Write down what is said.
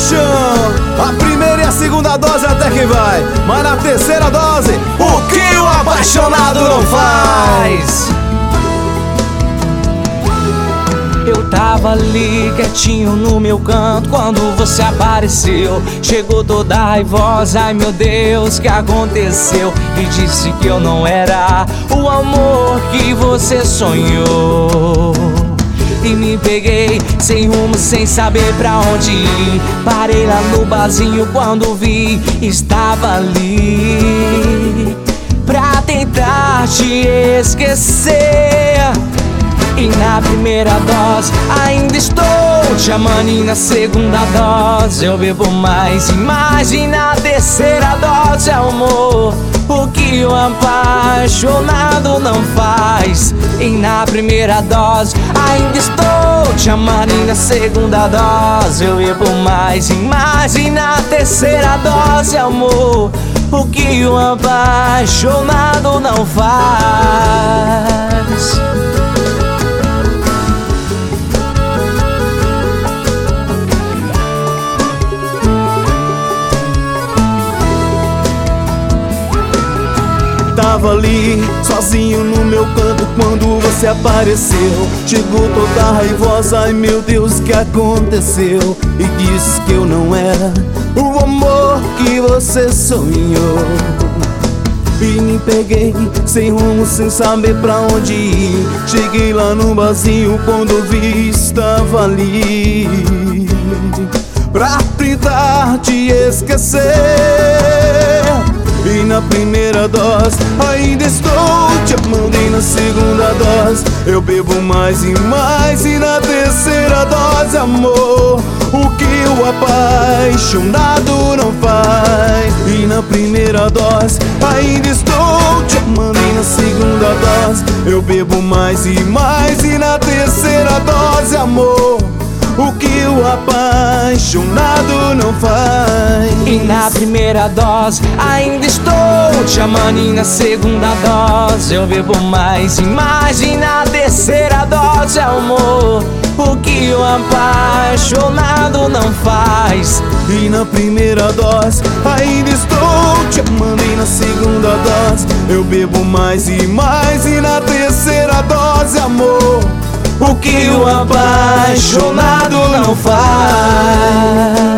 paixão. A primeira e a segunda dose até que vai, mas na terceira dose, o que o apaixonado não faz? Eu tava ali quietinho no meu canto quando você apareceu. Chegou toda raivosa, ai meu Deus, que aconteceu? E disse que eu não era o amor que você sonhou. E me peguei sem rumo, sem saber pra onde ir. Parei lá no barzinho quando vi, estava ali pra tentar te esquecer. E na primeira dose ainda estou te amando, e na segunda dose eu bebo mais e mais, e na terceira dose, amor, o que o apaixonado não faz. E na primeira dose ainda estou te amando, e na segunda dose eu bebo mais e mais, e na terceira dose, amor, o que o apaixonado não faz. Tava ali, sozinho no meu canto quando você apareceu. Chegou toda raivosa, ai meu Deus, o que aconteceu? E disse que eu não era o amor que você sonhou. E me peguei sem rumo, sem saber pra onde ir. Cheguei lá no barzinho quando vi, estava ali pra tentar te esquecer. E na primeira dose ainda estou te amando, e na segunda dose eu bebo mais e mais, e na terceira dose, amor, o que o apaixonado não faz. E na primeira dose ainda estou te amando, e na segunda dose eu bebo mais e mais, e na terceira dose, amor, o que o apaixonado não faz. E na primeira dose ainda estou te amando, e na segunda dose eu bebo mais e mais, e na terceira dose, amor, o que o apaixonado não faz. E na primeira dose ainda estou te amando, e na segunda dose eu bebo mais e mais, e na terceira dose, amor, o que o apaixonado não faz.